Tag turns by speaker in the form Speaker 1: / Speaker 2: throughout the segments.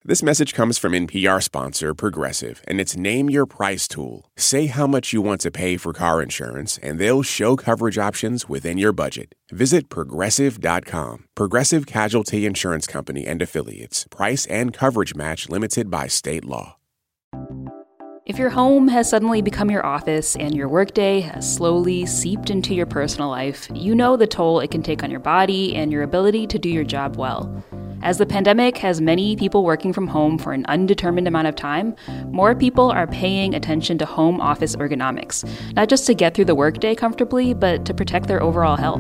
Speaker 1: This message comes from NPR sponsor Progressive and its Name Your Price tool. Say how much you want to pay for car insurance, and they'll show coverage options within your budget. Visit Progressive.com. Progressive Casualty Insurance Company and Affiliates. Price and coverage match limited by state law.
Speaker 2: If your home has suddenly become your office and your workday has slowly seeped into your personal life, you know the toll it can take on your body and your ability to do your job well. As the pandemic has many people working from home for an undetermined amount of time, more people are paying attention to home office ergonomics, not just to get through the workday comfortably, but to protect their overall health.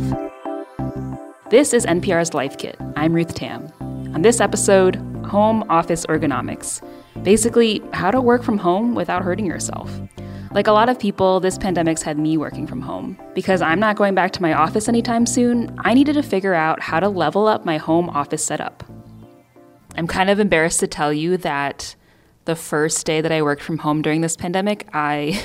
Speaker 2: This is NPR's Life Kit. I'm Ruth Tam. On this episode, home office ergonomics. Basically, how to work from home without hurting yourself. Like a lot of people, this pandemic's had me working from home. Because I'm not going back to my office anytime soon, I needed to figure out how to level up my home office setup. I'm kind of embarrassed to tell you that the first day that I worked from home during this pandemic, I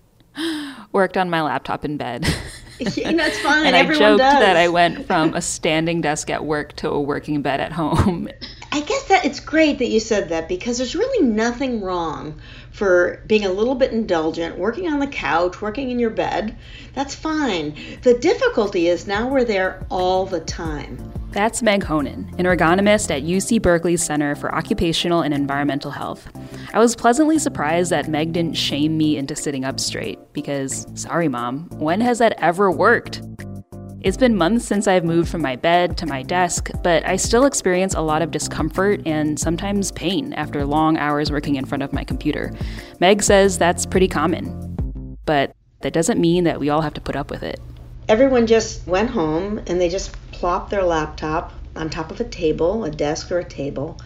Speaker 2: worked on my laptop in bed.
Speaker 3: That's fine.
Speaker 2: And
Speaker 3: Everyone
Speaker 2: I joked
Speaker 3: does.
Speaker 2: that I went from a standing desk at work to a working bed at home.
Speaker 3: I guess that it's great that you said that, because there's really nothing wrong for being a little bit indulgent, working on the couch, working in your bed. That's fine. The difficulty is now we're there all the time.
Speaker 2: That's Meg Honan, an ergonomist at UC Berkeley's Center for Occupational and Environmental Health. I was pleasantly surprised that Meg didn't shame me into sitting up straight, because, sorry mom, when has that ever worked? It's been months since I've moved from my bed to my desk, but I still experience a lot of discomfort and sometimes pain after long hours working in front of my computer. Meg says that's pretty common, but that doesn't mean that we all have to put up with it.
Speaker 3: Everyone just went home and they just plopped their laptop on top of a table, a desk or a table.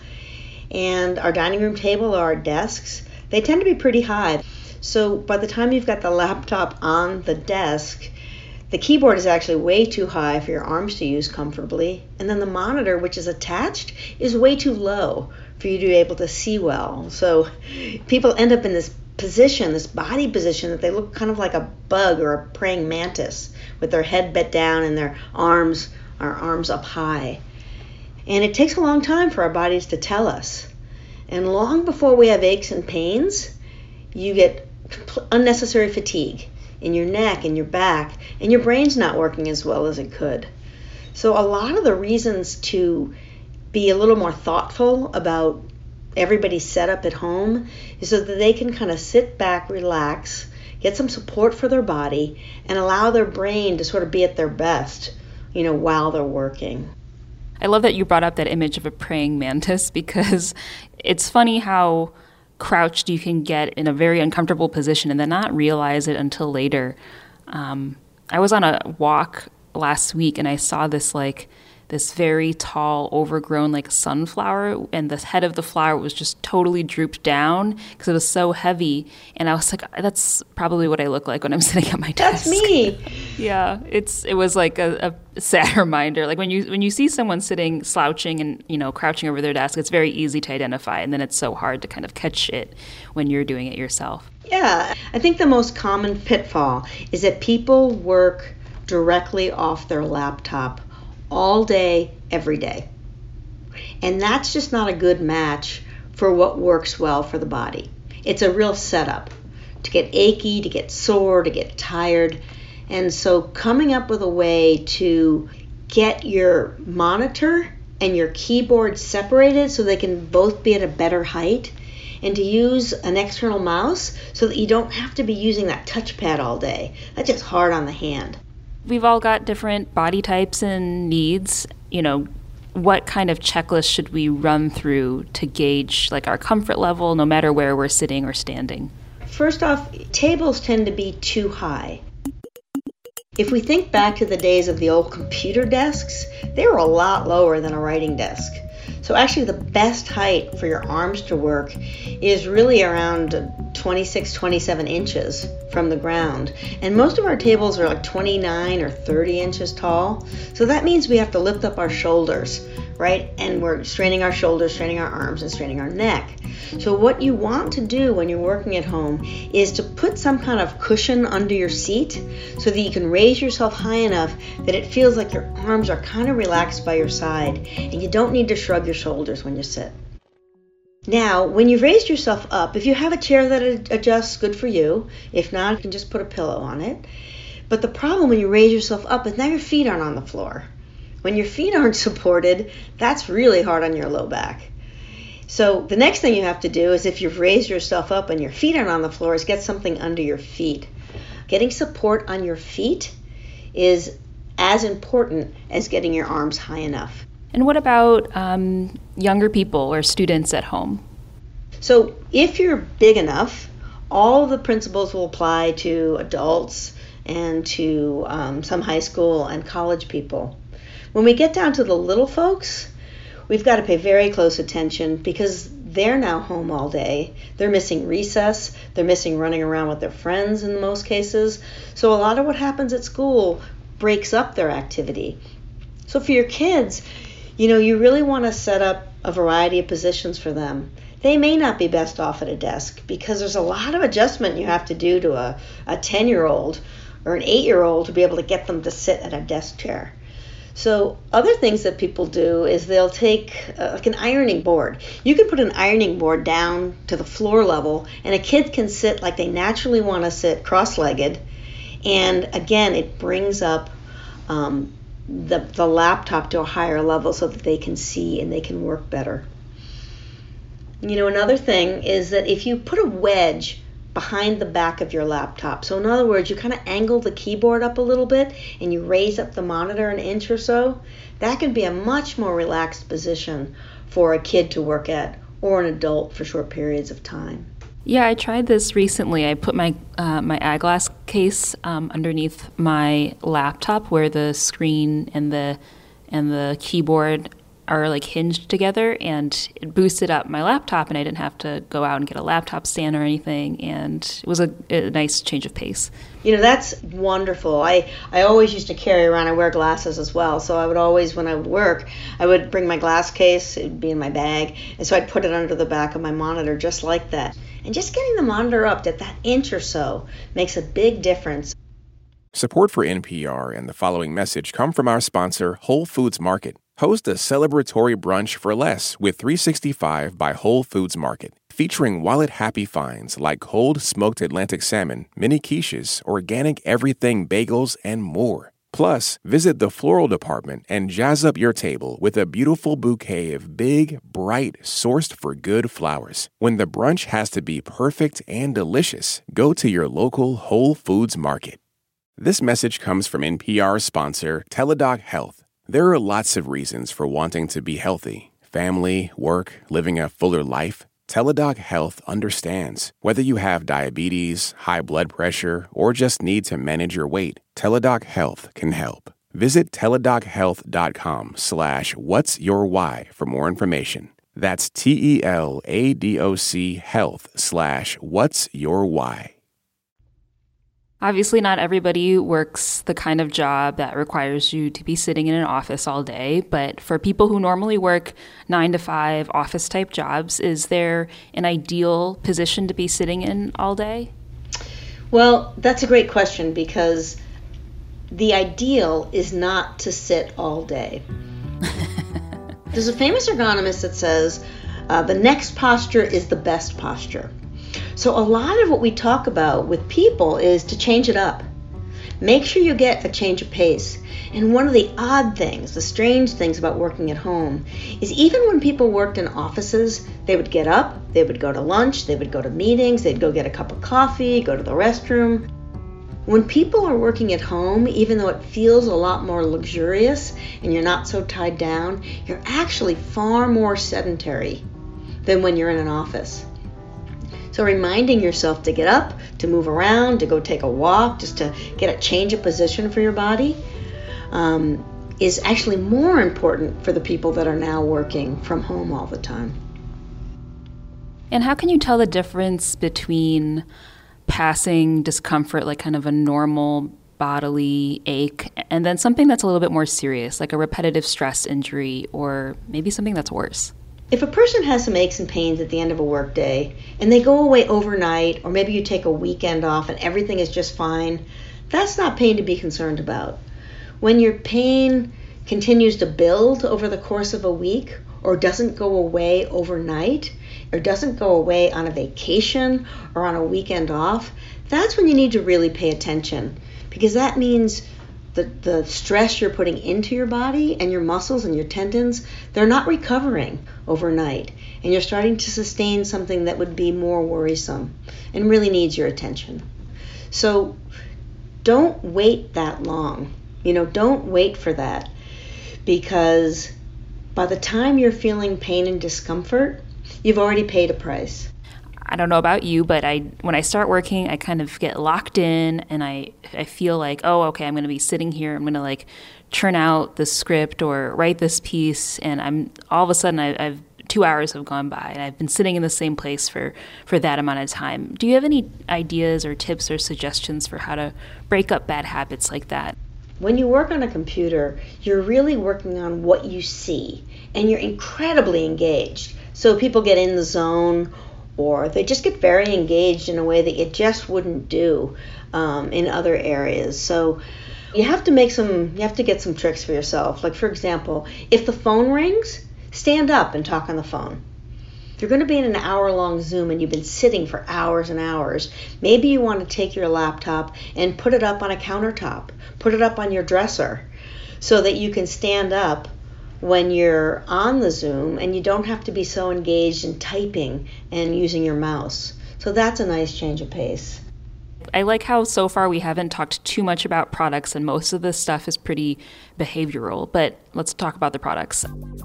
Speaker 3: And our dining room table or our desks, they tend to be pretty high. So by the time you've got the laptop on the desk, the keyboard is actually way too high for your arms to use comfortably. And then the monitor, which is attached, is way too low for you to be able to see well. So people end up in this position, this body position, that they look kind of like a bug or a praying mantis with their head bent down and their arms up high. And it takes a long time for our bodies to tell us. And long before we have aches and pains, you get unnecessary fatigue in your neck and your back, and your brain's not working as well as it could. So a lot of the reasons to be a little more thoughtful about everybody's setup at home is so that they can kind of sit back, relax, get some support for their body, and allow their brain to sort of be at their best, while they're working.
Speaker 2: I love that you brought up that image of a praying mantis, because it's funny how crouched you can get in a very uncomfortable position and then not realize it until later. I was on a walk last week and I saw this very tall, overgrown sunflower, and the head of the flower was just totally drooped down because it was so heavy. And I was like, that's probably what I look like when I'm sitting at my desk.
Speaker 3: That's me.
Speaker 2: Yeah, it was like a sad reminder. Like when you see someone sitting, slouching and crouching over their desk, it's very easy to identify, and then it's so hard to kind of catch it when you're doing it yourself.
Speaker 3: Yeah, I think the most common pitfall is that people work directly off their laptop all day, every day. And that's just not a good match for what works well for the body. It's a real setup to get achy, to get sore, to get tired. And so coming up with a way to get your monitor and your keyboard separated so they can both be at a better height, and to use an external mouse so that you don't have to be using that touchpad all day. That's just hard on the hand.
Speaker 2: We've all got different body types and needs. What kind of checklist should we run through to gauge our comfort level, no matter where we're sitting or standing?
Speaker 3: First off, tables tend to be too high. If we think back to the days of the old computer desks, they were a lot lower than a writing desk. So actually the best height for your arms to work is really around 26, 27 inches from the ground. And most of our tables are 29 or 30 inches tall. So that means we have to lift up our shoulders, right? And we're straining our shoulders, straining our arms, and straining our neck. So what you want to do when you're working at home is to put some kind of cushion under your seat so that you can raise yourself high enough that it feels like your arms are kind of relaxed by your side and you don't need to shrug your shoulders when you sit. Now, when you've raised yourself up, if you have a chair that adjusts, good for you. If not, you can just put a pillow on it. But the problem when you raise yourself up is now your feet aren't on the floor. When your feet aren't supported, that's really hard on your low back. So the next thing you have to do is, if you've raised yourself up and your feet aren't on the floor, is get something under your feet. Getting support on your feet is as important as getting your arms high enough.
Speaker 2: And what about younger people or students at home?
Speaker 3: So if you're big enough, all of the principles will apply to adults and to some high school and college people. When we get down to the little folks, we've got to pay very close attention because they're now home all day. They're missing recess. They're missing running around with their friends in most cases. So a lot of what happens at school breaks up their activity. So for your kids, you really want to set up a variety of positions for them. They may not be best off at a desk because there's a lot of adjustment you have to do to a 10-year-old or an 8-year-old to be able to get them to sit at a desk chair. So other things that people do is they'll take like an ironing board. You can put an ironing board down to the floor level and a kid can sit like they naturally want to sit, cross-legged. And again, it brings up the laptop to a higher level so that they can see and they can work better. Another thing is that if you put a wedge behind the back of your laptop, so in other words, you kind of angle the keyboard up a little bit and you raise up the monitor an inch or so, that can be a much more relaxed position for a kid to work at or an adult for short periods of time.
Speaker 2: Yeah, I tried this recently. I put my eyeglass case underneath my laptop where the screen and the keyboard are like hinged together, and it boosted up my laptop, and I didn't have to go out and get a laptop stand or anything, and it was a nice change of pace.
Speaker 3: That's wonderful. I always used to carry around, I wear glasses as well, so I would always, when I would work, I would bring my glass case, it would be in my bag, and so I'd put it under the back of my monitor just like that. And just getting the monitor up to that inch or so makes a big difference.
Speaker 1: Support for NPR and the following message come from our sponsor, Whole Foods Market. Host a celebratory brunch for less with 365 by Whole Foods Market, featuring wallet-happy finds like cold smoked Atlantic salmon, mini quiches, organic everything bagels, and more. Plus, visit the floral department and jazz up your table with a beautiful bouquet of big, bright, sourced-for-good flowers. When the brunch has to be perfect and delicious, go to your local Whole Foods Market. This message comes from NPR sponsor Teladoc Health. There are lots of reasons for wanting to be healthy. Family, work, living a fuller life. Teladoc Health understands. Whether you have diabetes, high blood pressure, or just need to manage your weight, Teladoc Health can help. Visit teladochealth.com/what's your why for more information. That's TELADOC health/what's your why.
Speaker 2: Obviously, not everybody works the kind of job that requires you to be sitting in an office all day, but for people who normally work 9-to-5 office-type jobs, is there an ideal position to be sitting in all day?
Speaker 3: Well, that's a great question because the ideal is not to sit all day. There's a famous ergonomist that says, the next posture is the best posture. So a lot of what we talk about with people is to change it up. Make sure you get a change of pace. And one of the odd things, the strange things about working at home is even when people worked in offices, they would get up, they would go to lunch, they would go to meetings, they'd go get a cup of coffee, go to the restroom. When people are working at home, even though it feels a lot more luxurious and you're not so tied down, you're actually far more sedentary than when you're in an office. So reminding yourself to get up, to move around, to go take a walk, just to get a change of position for your body is actually more important for the people that are now working from home all the time.
Speaker 2: And how can you tell the difference between passing discomfort, like kind of a normal bodily ache, and then something that's a little bit more serious, like a repetitive stress injury, or maybe something that's worse?
Speaker 3: If a person has some aches and pains at the end of a workday and they go away overnight, or maybe you take a weekend off and everything is just fine, that's not pain to be concerned about. When your pain continues to build over the course of a week, or doesn't go away overnight, or doesn't go away on a vacation or on a weekend off, that's when you need to really pay attention, because that means the stress you're putting into your body and your muscles and your tendons, they're not recovering overnight, and you're starting to sustain something that would be more worrisome and really needs your attention. So don't wait that long. Don't wait for that, because by the time you're feeling pain and discomfort, you've already paid a price.
Speaker 2: I don't know about you, but when I start working, I kind of get locked in, and I feel like, oh, okay, I'm going to be sitting here. I'm going to like churn out the script or write this piece, and I'm all of a sudden I've 2 hours have gone by, and I've been sitting in the same place for that amount of time. Do you have any ideas or tips or suggestions for how to break up bad habits like that?
Speaker 3: When you work on a computer, you're really working on what you see, and you're incredibly engaged. So people get in the zone, or they just get very engaged in a way that you just wouldn't do in other areas. So you have to get some tricks for yourself. Like, for example, if the phone rings, stand up and talk on the phone. If you're going to be in an hour-long Zoom and you've been sitting for hours and hours, maybe you want to take your laptop and put it up on a countertop, put it up on your dresser, so that you can stand up when you're on the Zoom and you don't have to be so engaged in typing and using your mouse. So that's a nice change of pace.
Speaker 2: I like how so far we haven't talked too much about products, and most of this stuff is pretty behavioral, but let's talk about the products.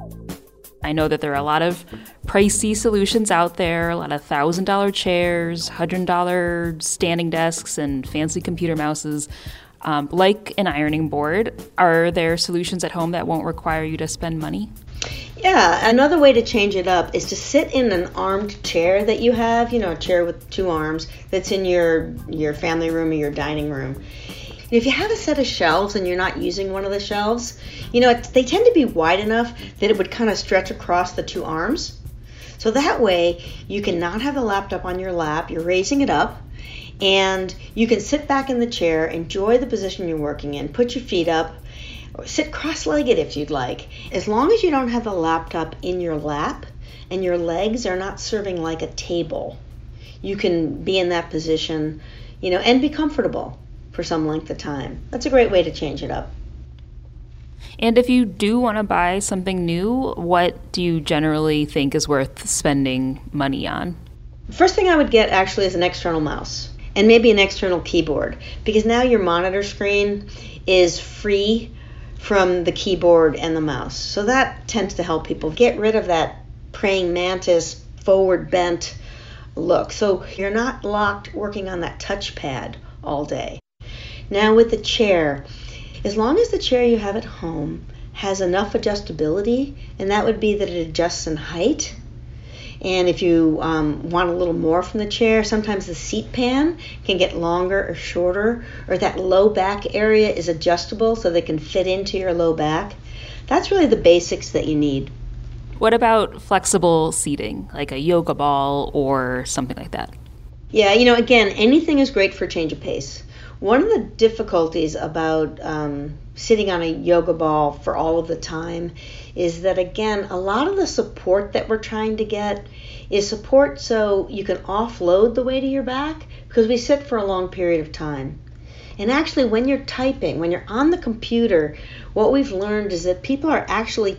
Speaker 2: I know that there are a lot of pricey solutions out there, a lot of $1,000 chairs, $100 standing desks, and fancy computer mouses. Like an ironing board, are there solutions at home that won't require you to spend money?
Speaker 3: Yeah, another way to change it up is to sit in an armed chair that you have, a chair with two arms that's in your family room or your dining room. If you have a set of shelves and you're not using one of the shelves, they tend to be wide enough that it would kind of stretch across the two arms. So that way you can not have the laptop on your lap, you're raising it up, and you can sit back in the chair, enjoy the position you're working in, put your feet up, or sit cross-legged if you'd like. As long as you don't have the laptop in your lap and your legs are not serving like a table, you can be in that position, and be comfortable for some length of time. That's a great way to change it up.
Speaker 2: And if you do want to buy something new, what do you generally think is worth spending money on?
Speaker 3: First thing I would get actually is an external mouse and maybe an external keyboard, because now your monitor screen is free from the keyboard and the mouse. So that tends to help people get rid of that praying mantis forward bent look. So you're not locked working on that touchpad all day. Now with the chair, as long as the chair you have at home has enough adjustability, and that would be that it adjusts in height, and if you want a little more from the chair, sometimes the seat pan can get longer or shorter, or that low back area is adjustable so they can fit into your low back. That's really the basics that you need.
Speaker 2: What about flexible seating, like a yoga ball or something like that?
Speaker 3: Yeah, again, anything is great for change of pace. One of the difficulties about sitting on a yoga ball for all of the time is that, again, a lot of the support that we're trying to get is support so you can offload the weight of your back, because we sit for a long period of time. And actually, when you're typing, when you're on the computer, what we've learned is that people are actually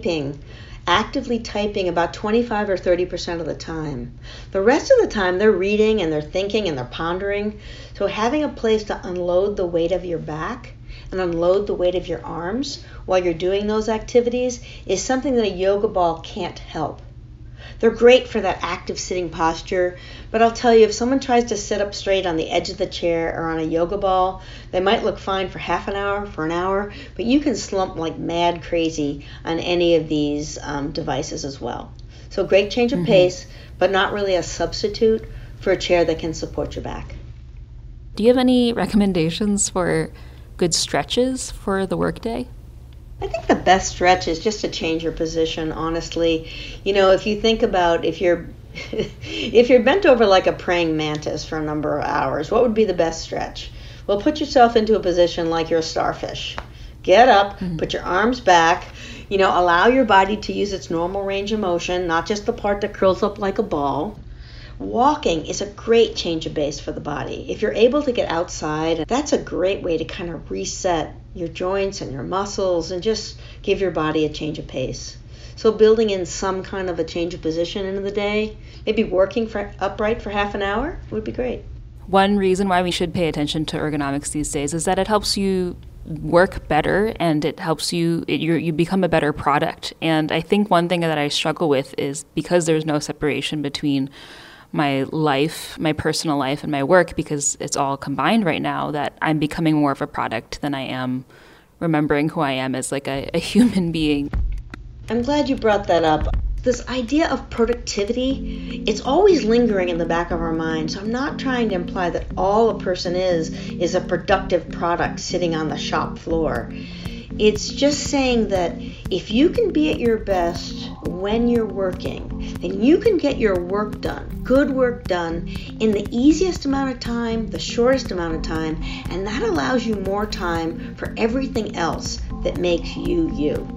Speaker 3: actively typing about 25 or 30% of the time. The rest of the time they're reading and they're thinking and they're pondering. So having a place to unload the weight of your back and unload the weight of your arms while you're doing those activities is something that a yoga ball can't help. They're great for that active sitting posture, but I'll tell you, if someone tries to sit up straight on the edge of the chair or on a yoga ball, they might look fine for half an hour, for an hour, but you can slump like mad crazy on any of these devices as well. So great change of pace, but not really a substitute for a chair that can support your back.
Speaker 2: Do you have any recommendations for good stretches for the workday?
Speaker 3: I think the best stretch is just to change your position, honestly. If you think about if you're bent over like a praying mantis for a number of hours, what would be the best stretch? Well, put yourself into a position like you're a starfish. Get up, put your arms back, Allow your body to use its normal range of motion, not just the part that curls up like a ball. Walking is a great change of pace for the body. If you're able to get outside, that's a great way to kind of reset your joints and your muscles and just give your body a change of pace. So building in some kind of a change of position into the day, maybe working upright for half an hour would be great.
Speaker 2: One reason why we should pay attention to ergonomics these days is that it helps you work better and it helps you become a better product. And I think one thing that I struggle with is because there's no separation between my life, my personal life, and my work, because it's all combined right now, that I'm becoming more of a product than I am remembering who I am as like a human being.
Speaker 3: I'm glad you brought that up. This idea of productivity, it's always lingering in the back of our mind. So I'm not trying to imply that all a person is a productive product sitting on the shop floor. It's just saying that if you can be at your best when you're working, then you can get your work done, good work done, in the easiest amount of time, the shortest amount of time, and that allows you more time for everything else that makes you you.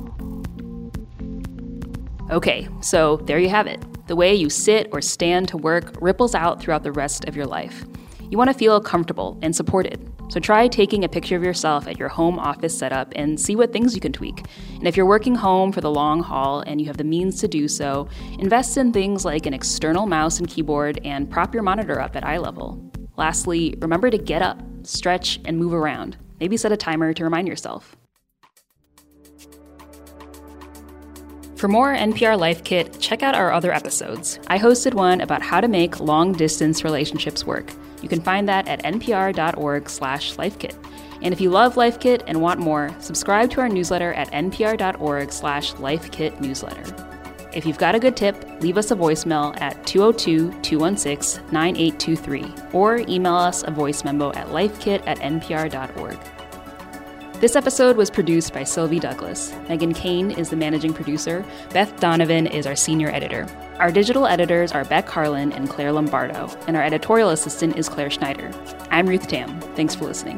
Speaker 2: Okay, so there you have it. The way you sit or stand to work ripples out throughout the rest of your life. You want to feel comfortable and supported. So try taking a picture of yourself at your home office setup and see what things you can tweak. And if you're working home for the long haul and you have the means to do so, invest in things like an external mouse and keyboard and prop your monitor up at eye level. Lastly, remember to get up, stretch, and move around. Maybe set a timer to remind yourself. For more NPR Life Kit, check out our other episodes. I hosted one about how to make long-distance relationships work. You can find that at npr.org/lifekit. And if you love Life Kit and want more, subscribe to our newsletter at npr.org/lifekitnewsletter. If you've got a good tip, leave us a voicemail at 202-216-9823 or email us a voice memo at lifekit@npr.org. This episode was produced by Sylvie Douglas. Megan Kane is the managing producer. Beth Donovan is our senior editor. Our digital editors are Beck Harlan and Claire Lombardo, and our editorial assistant is Claire Schneider. I'm Ruth Tam. Thanks for listening.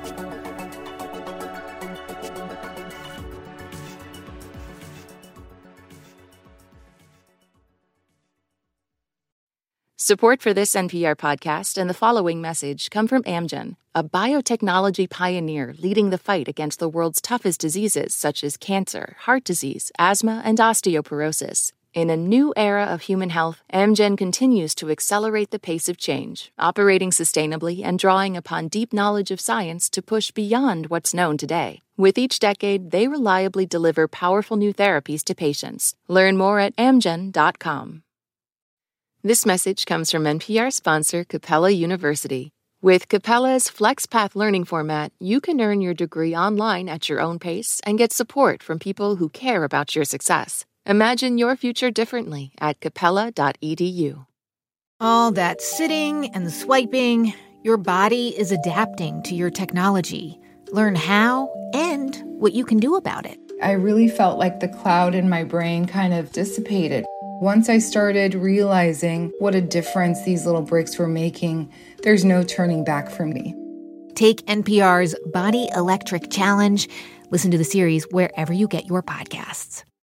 Speaker 4: Support for this NPR podcast and the following message come from Amgen, a biotechnology pioneer leading the fight against the world's toughest diseases such as cancer, heart disease, asthma, and osteoporosis. In a new era of human health, Amgen continues to accelerate the pace of change, operating sustainably and drawing upon deep knowledge of science to push beyond what's known today. With each decade, they reliably deliver powerful new therapies to patients. Learn more at amgen.com. This message comes from NPR sponsor Capella University. With Capella's FlexPath learning format, you can earn your degree online at your own pace and get support from people who care about your success. Imagine your future differently at capella.edu.
Speaker 5: All that sitting and swiping, your body is adapting to your technology. Learn how and what you can do about it.
Speaker 6: I really felt like the cloud in my brain kind of dissipated. Once I started realizing what a difference these little breaks were making, there's no turning back for me.
Speaker 5: Take NPR's Body Electric Challenge. Listen to the series wherever you get your podcasts.